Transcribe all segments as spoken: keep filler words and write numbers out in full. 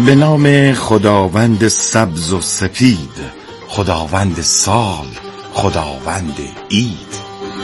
به نام خداوند سبز و سپید، خداوند سال، خداوند عید.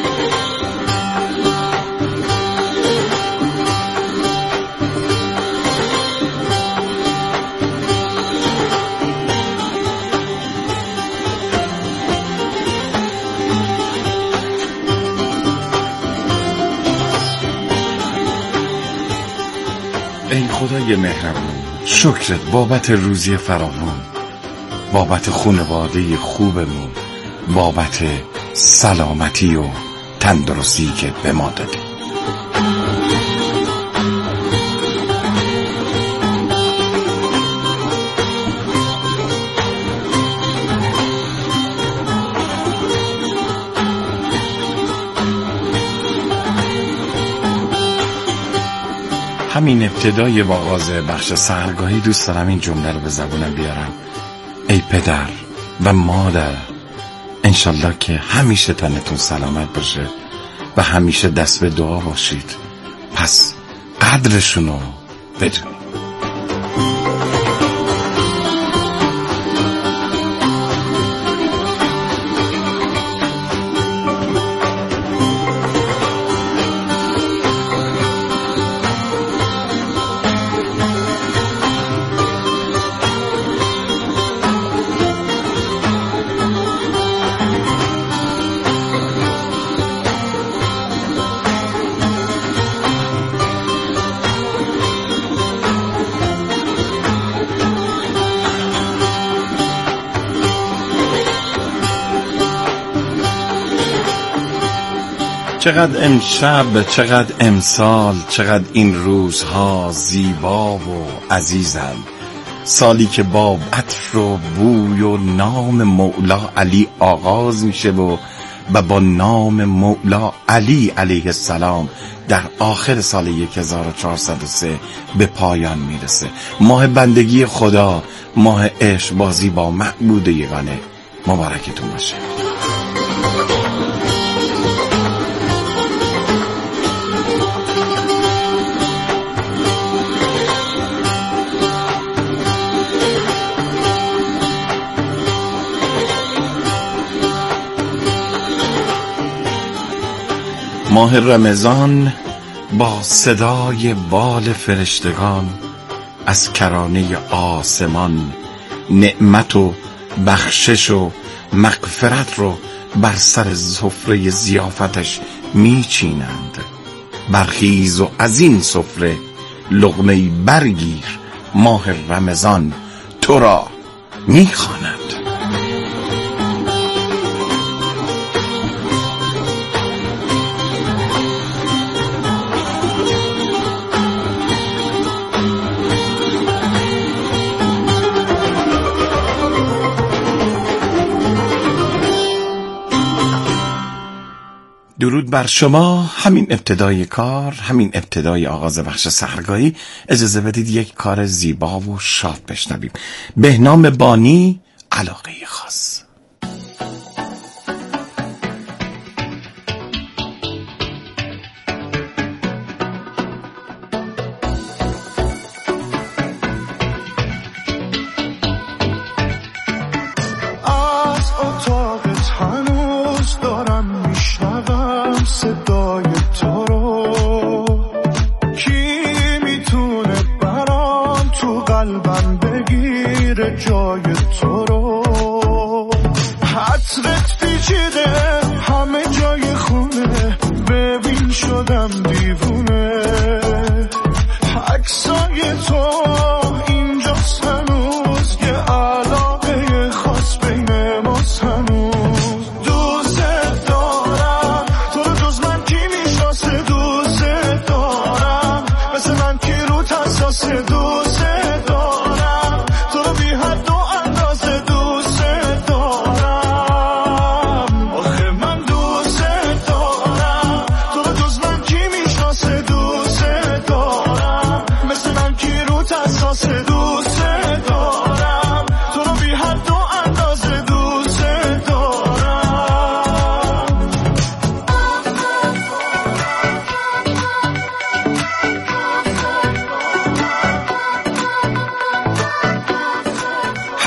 ای خدای مهربان، شکرت بابت روزی فراوان، بابت خانواده خوبمون، بابت سلامتی و تندرستی که به ما دادی. همین ابتدای با آغاز بخش سحرگاهی دوست دارم این جمله رو به زبونم بیارم: ای پدر و مادر، انشالله که همیشه تنتون سلامت باشه و همیشه دست به دعا باشید، پس قدرشونو بدونید. چقدر امشب، چقدر امسال، چقدر این روزها زیبا و عزیزند. سالی که با عطر و بوی و نام مولا علی آغاز میشه و و با نام مولا علی علیه السلام در آخر سال هزار و چهارصد و سه به پایان میرسه. ماه بندگی خدا، ماه عشق بازی با معبود یگانه. مبارکتون باشه. ماه رمضان با صدای بال فرشتگان از کرانه آسمان نعمت و بخشش و مغفرت رو بر سر سفره ضیافتش میچینند. برخیز و از این سفره لقمه‌ای برگیر، ماه رمضان تو را میخواند. درود بر شما. همین ابتدای کار، همین ابتدای آغاز بخش سحرگاهی، اجازه بدید یک کار زیبا و شاد بشنویم. بهنام بانی، علاقه خاص. صدای تو رو کی میتونه برام تو قلبم بگیره جای تو رو؟ حسرت پیچیده همه جای خونه، ببین شدم دیوونه. عکسای تو اینجاست هنوز، یه علاقه خاص بین ماست هنوز. دوست دارم تو رو بی حد و اندازه، دوست دارم.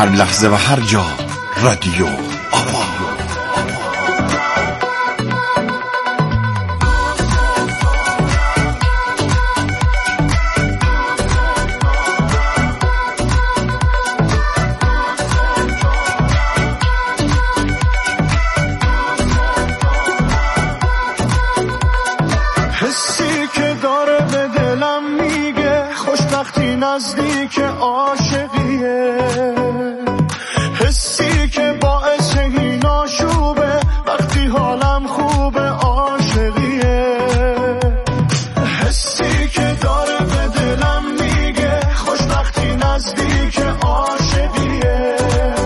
هر لحظه و هر جا رادیو آوا. حسی که داره به دلم میگه خوشبختی نزدیک عاشقیه، حسی که باعث این آشوبه وقتی حالم خوبه عاشقیه، حسی که داره به دلم میگه خوشبختی نزدیک عاشقیه،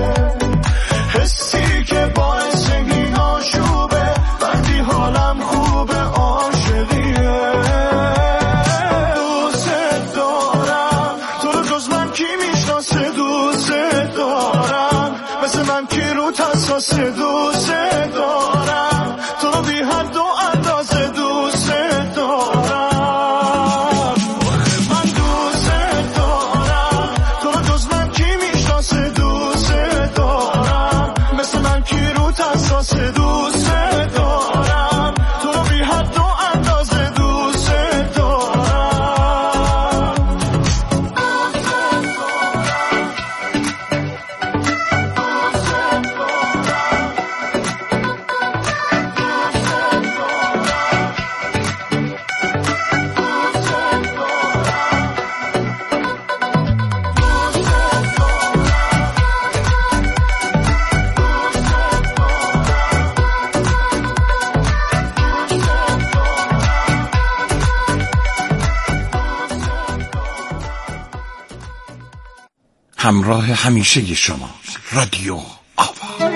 حسی که باعث این آشوبه وقتی حالم خوبه عاشقیه. دوست دارم تو رو جز من کی میشناسه، دوست دارم مثل من کی رو تساس، دوست دارم تو رو بی حد و اندازه، دوست دارم من دوست دارم تو رو جز من کی میشناسه، دوست دارم مثل من کی رو تساس، دوست دارم تو رو بی حد و اندازه، دوست دارم. همراه همیشه شما رادیو آوا.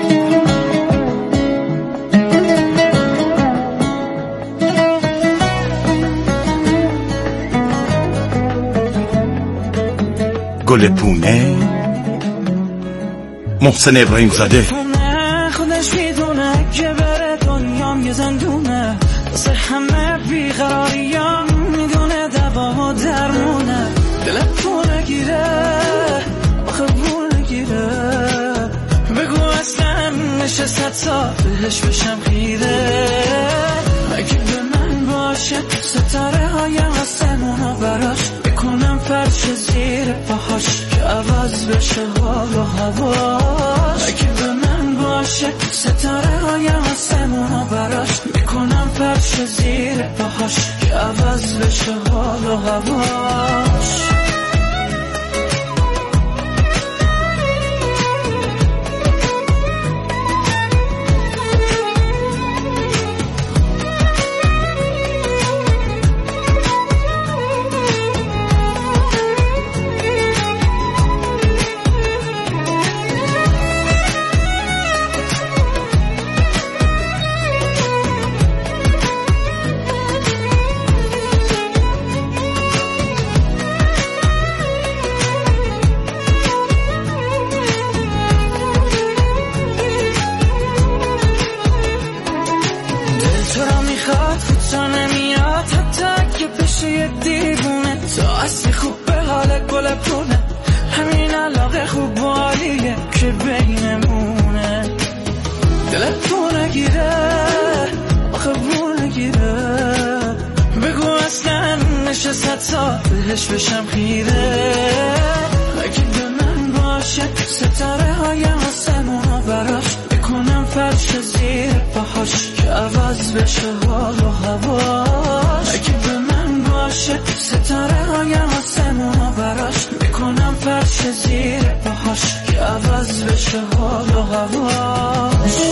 گل پونه محسن ابراهیم زاده. خودش میدونه که بره دنیام یه زندونه، واسه همه بیقراریام میدونه دوا و درمونه، دلت پونه گیره آخه پونه گیره، بگو اصلا نشست سال بهش بشم خیره، اگه به من باشه ستاره های آسمونو براش بکنم فرش زیر پاهاش که عوض بشه حال و هواش، اگه به من باشه ستاره های آسمونو براش بکنم فرش زیر پاهاش که عوض بشه حال و هواش. اصلی خوب به حال گل پونه، همین علاقه خوب و عالیه که بینمونه، دلت پونه گیره آخه پونه گیره، بگو اصلا نشست سال بهش بشم خیره، اگه به من باشه ستاره های آسمونو براش بکنم فرش زیر پاهاش که عوض بشه حال و هواش، اگه به من باشه ستاره های آسمونو براش بکنم فرش زیر پاهاش که عوض بشه حال و هواش.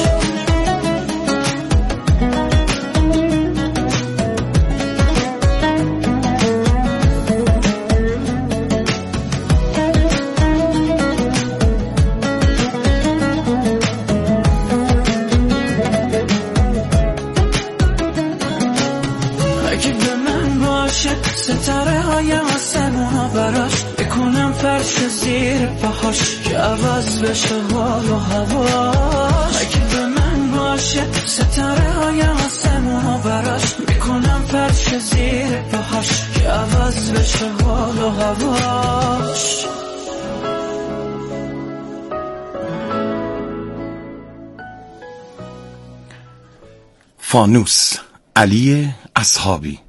ستاره های آسمونو براش بکنم فرش زیر پاهاش که عوض بشه حال و هواش، اگه به من باشه ستاره های آسمونو براش بکنم فرش زیر پاهاش که عوض بشه حال و هواش. فانوس، علی اصحابی.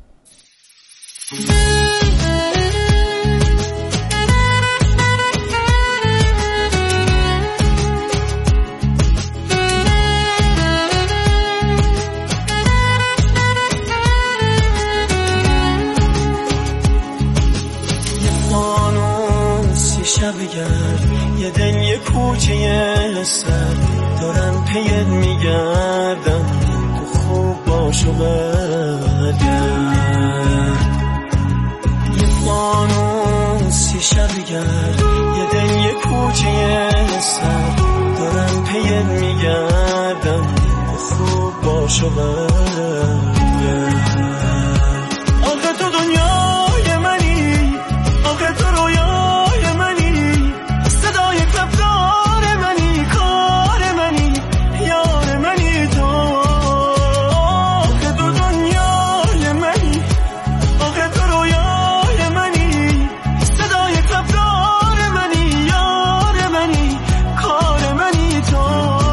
یه دل یه کوچه سر دارم پیت میگردم، تو خوب باش و برگرد. یه فانوسی شبیگر یه دل یه کوچه سر دارم پیت میگردم، تو خوب باش و برگرد. آخه تو دنیای منی، آخه تو رویای منی، صدای کفتار منی، کار منی، یار منی تو. آخه تو دنیای منی، آخه تو رویای منی، صدای کفتار منی، یار منی، کار منی تو.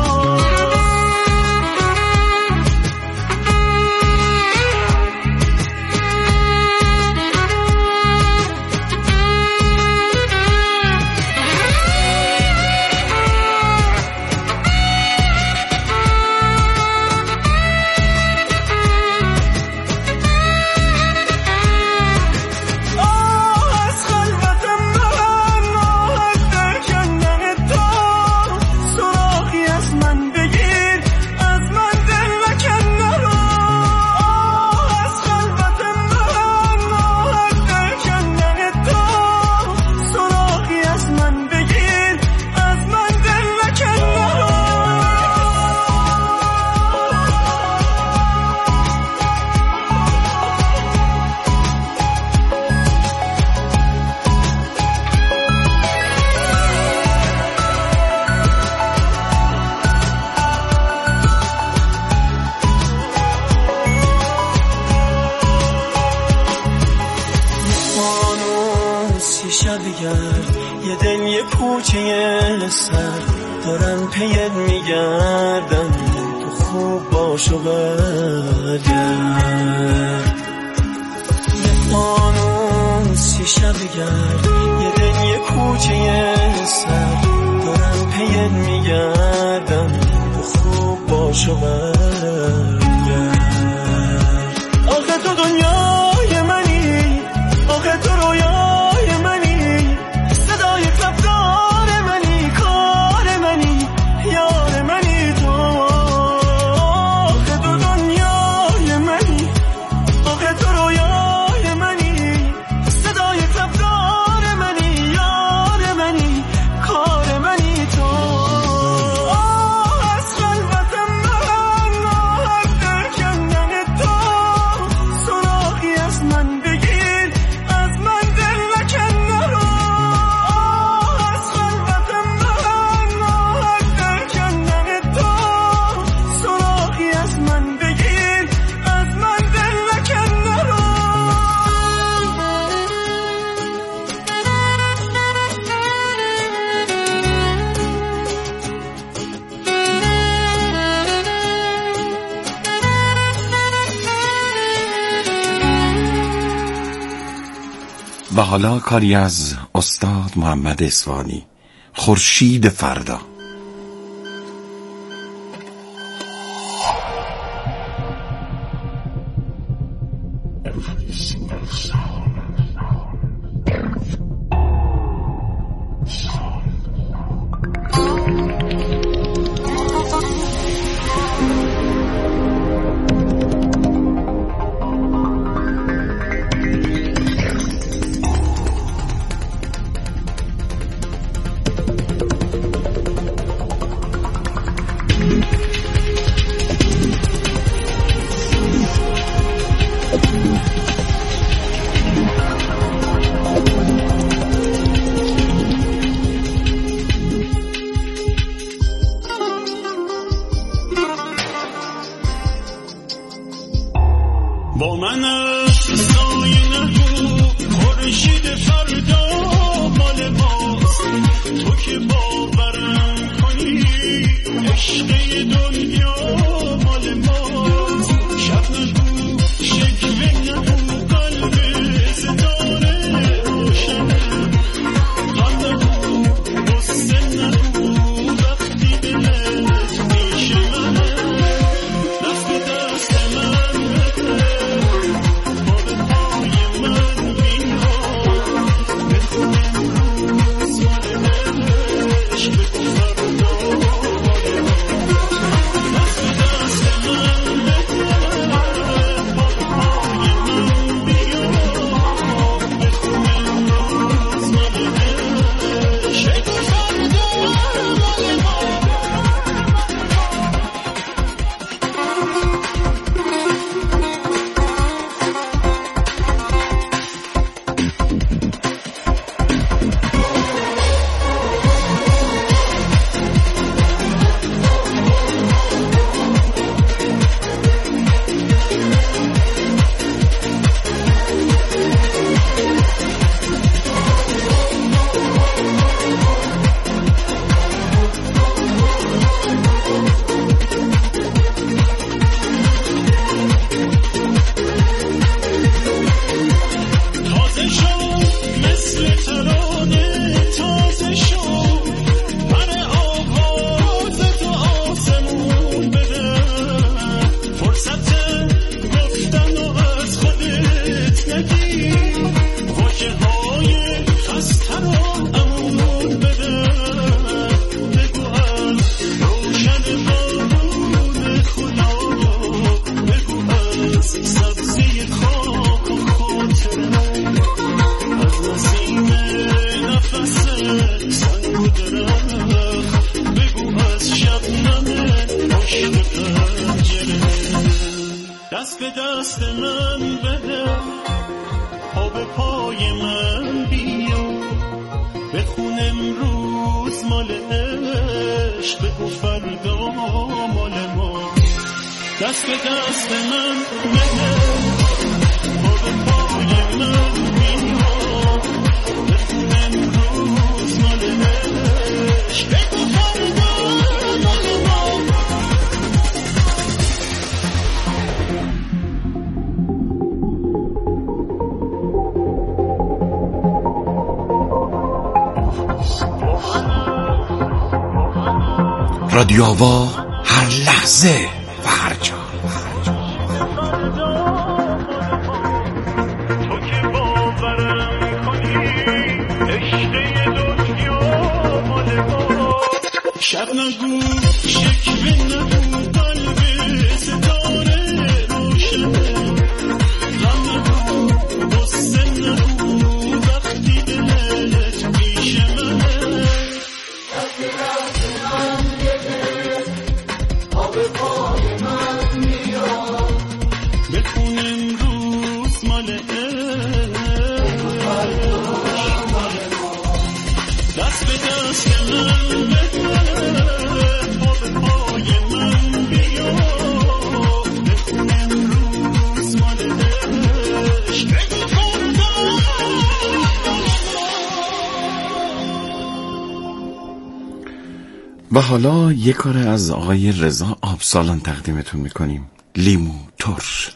یه دل یه کوچه سر دارم پیت میگردم، تو خوب باش و برگرد. یه فانوسی شبیگر یه دل یه کوچه سر دارم پیت میگردم، تو خوب باش و برگرد. آخه تو دنیای منی، آخه تو رویای منی، صدای کفتار منی، کار منی، یار منی تو. آخه تو دنیای منی، آخه تو رویای منی، صدای کفتار منی، یار منی، کار منی تو. آه از خلوت من، آه در کندن تو، سراغی از من بگیر، از من دل نکن نرو. آه از خلوت من، آه در کندن تو، سراغی از من بگیر، از من دل نکن نرو. و حالا کاری از استاد محمد اصفهانی، خورشید فردا. با من سایه نگو، خورشید فردا مال ماست. تو که باورم کنی عشق دنیا مال ماست. عشق و فردا مال ما. دست به دست من بده پا به پای من میاد بخون امروز مال عشق و فردا مال ما. رادیو آوا هر لحظه و هر جا. تو که باورم کنی عشق دنیا مال ما. شب نگو شکوه نگو قلب ستاره روشنه. غم نگو غصه نگو وقتی دلت پیش منه. بخون امروز مال دست به دست من بده پا به پای من بیا. بخون امروز مال عشق بگو فردا. و حالا یک کار از آقای رضا آبسالان تقدیمتون میکنیم. لیمو ترش.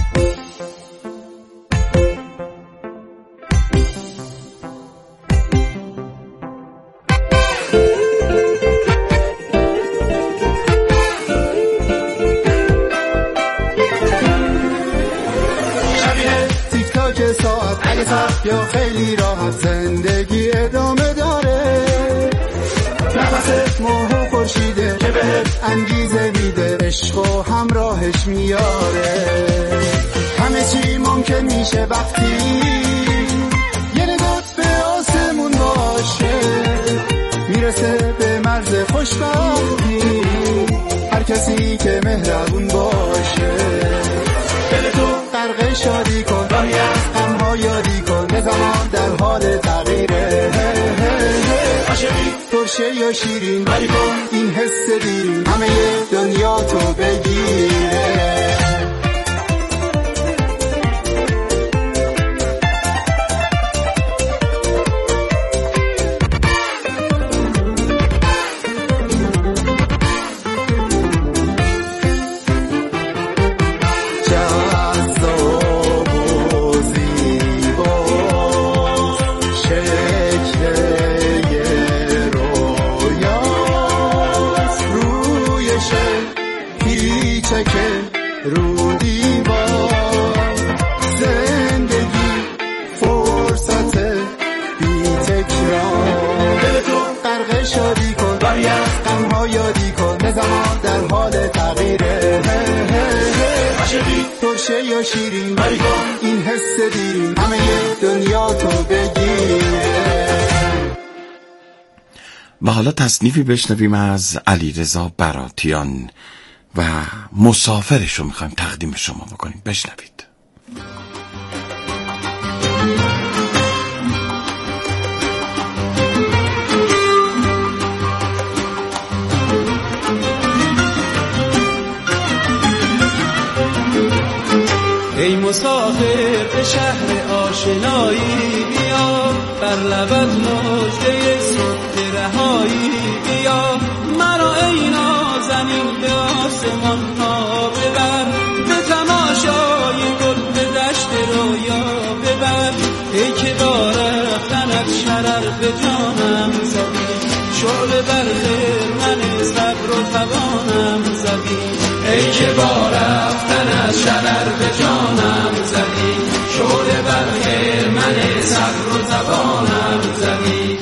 شبیه تیک تاک ساعت اگه سخت یا خیلی راحت زندگی ادامه داره. نفست ماه و خورشیده که بهت انگیزه میده عشق و همراهش میاره. همه چی ممکن میشه وقتی یه نگات به آسمون باشه. میرسه به مرز خوشبختی هر کسی که مهربون باشه. دل تو غرق شادی کن راهی از غم‌ها یادی کن به زمان در حال تغییره. عاشقی ترشه یا شیرین ولی کن این حس دیرین همه دنیا تو بگیره. رو دیوار زندگی فرصت بی تکرار. دل تو غرق شادی کن راهی از غم‌ها یادی کن به زمان در حال تغییره. عاشقی ترشه یا شیرین ولی کن این حس دیرین همه دنیا تو بگیره. و حالا تصنیفی بشنویم از علیرضا براتیان و مسافرش رو میخوایم تقدیم شما بکنیم. بشنوید. ای مسافر به شهر آشنایی بیا، بر لبت مژده صبح رهایی بیا. مرا ای نازنین به آسمان ها ببر، به تماشای گل به دشت رویا ببر. ای که با رفتنت شرر به جانم زدی، شعله بر من صبر و توانم زدی. ای که با رفتنت شرر به جانم زدی، شعله بر من صبر و توانم زدی.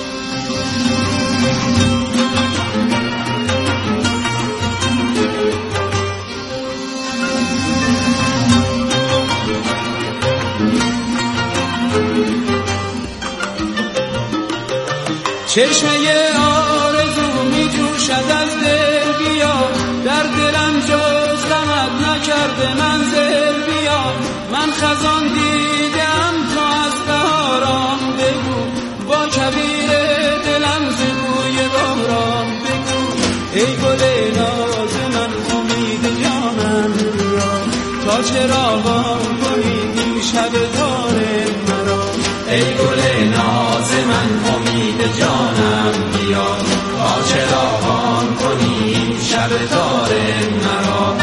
چشمه آرزو می جوشد از دل بیا، در دلم جز غمت نکرده منزل بیا. من خزان دیدم تو از بهاران بگو، با کبیر دلم ز بوی باران بگو. ناز من امید جانم بیا تا چراغان کنی این شب تاره مرا ای گل ناز من امید جانم بیا تا چراغان کنی این شب تاره مرا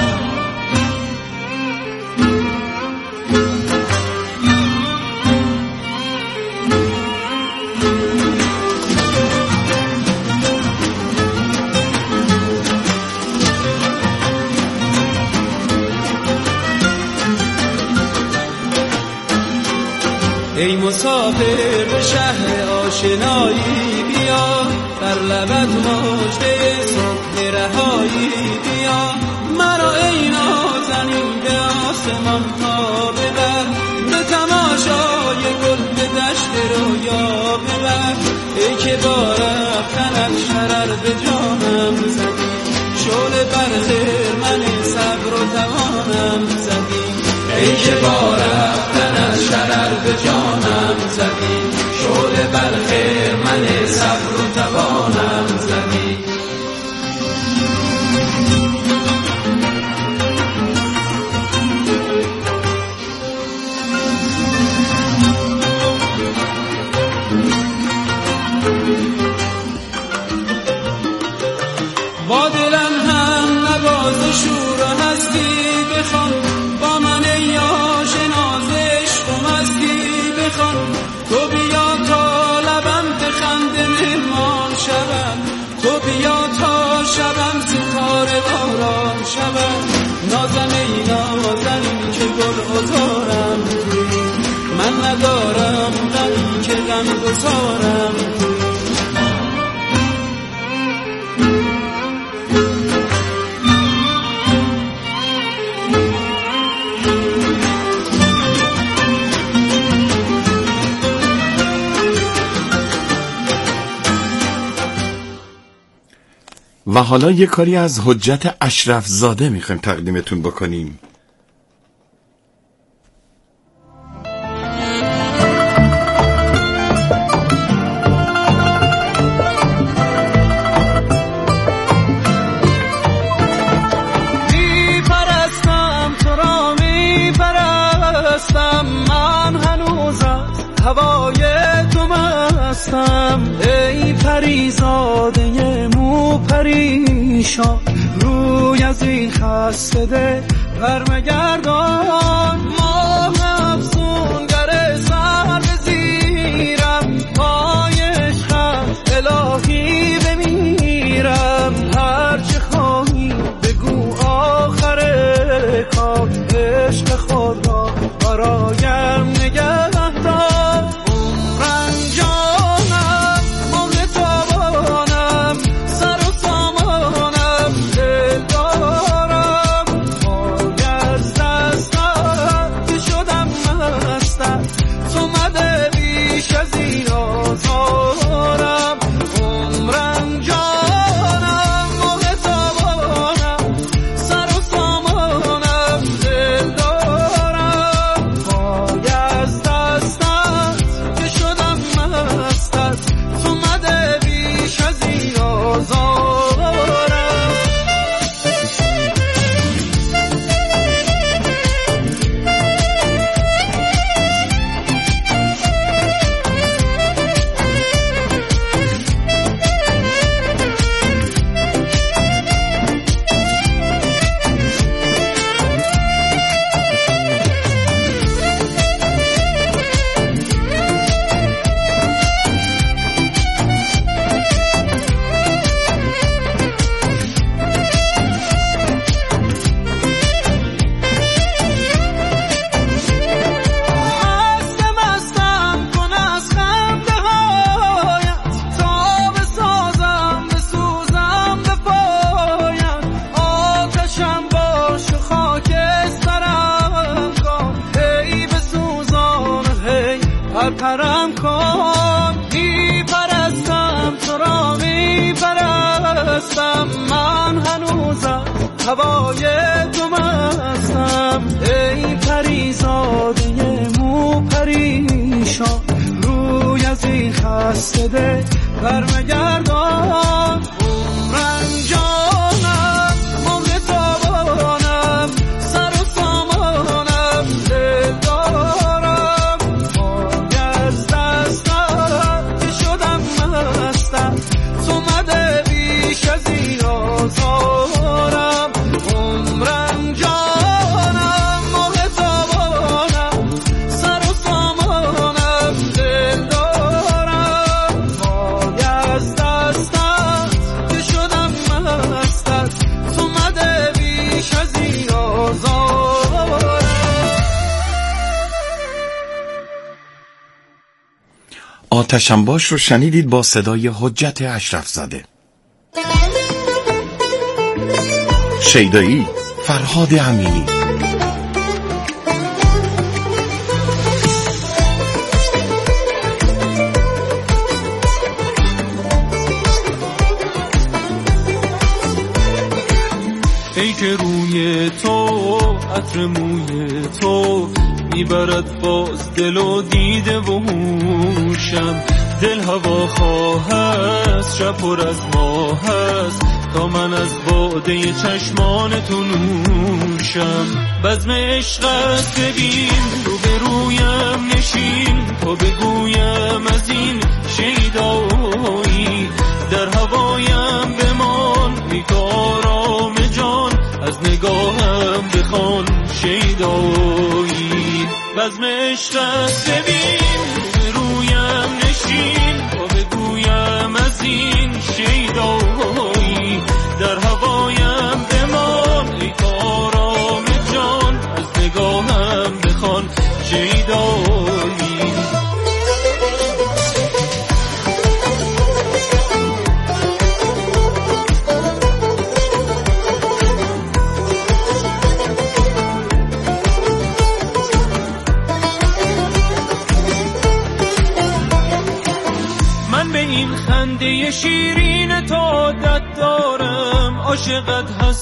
ای مسافر به شهر آشنایی بیا در لبت مژده صبح رهایی بیا مرا ای نازنین به آسمان ها ببر به تماشای گل به دشت رویا ببر ای که با رفتنت شرر به جانم زدی شعله برق من صبر و توانم زدی ای که با رفتنت شرر به جانم زدی شعله برق من صبر و توانم زدی با دلم هم نواز شور و هستی بخوان با من ای آشناز عشق و مستی بخوان تو بیا تا لبم به خنده مهمان شوم تو بیا تا شبم ستاره باران شوم نازم ای نازنین که گل عذارم توی من ندارم غمی که غم گسارم توی و حالا یه کاری از حجت اشرف زاده میخوایم تقدیمتون بکنیم. میپرستم تو را میپرستم من هنوز از هوای تو مستم ای پریزاده مو پریشان روی از این خسته ده برمگردان ماه افسونگر سر بزیرم پای عشقم الهی بمیرم هرچه خواهی بگو آخر کار عشق خود را برایم نگه دار پرپرم کن میپرستم تو را میپرستم من هنوز از هوای تو مستم ای پریزاده مو پریشان روی از این خسته ده برمگردان عمرم جانم آتشم باش رو شنیدید با صدای حجت اشرف زاده. شیدایی، فرهاد امینی. ای که روی تو عطر موی تو میبرد باز دل و دیده و هوشم، دل هوا خواه است شب پر از ماه است تا من از باده چشمان تو نوشم. بزم عشقت ببین رو به رویم نشین تا بگویم از این شیدایی، در هوایم بمان بیکارام جان از نگاهم بخوان شیدایی. بزم عشقت ببین رو به رویم نشین تا بگویم از این شیدایی، در هوایم بمان ای کارام جان از نگاهم بخوان شیدایی. من به این خنده شیرین تو عادت دارم، عاشقت هست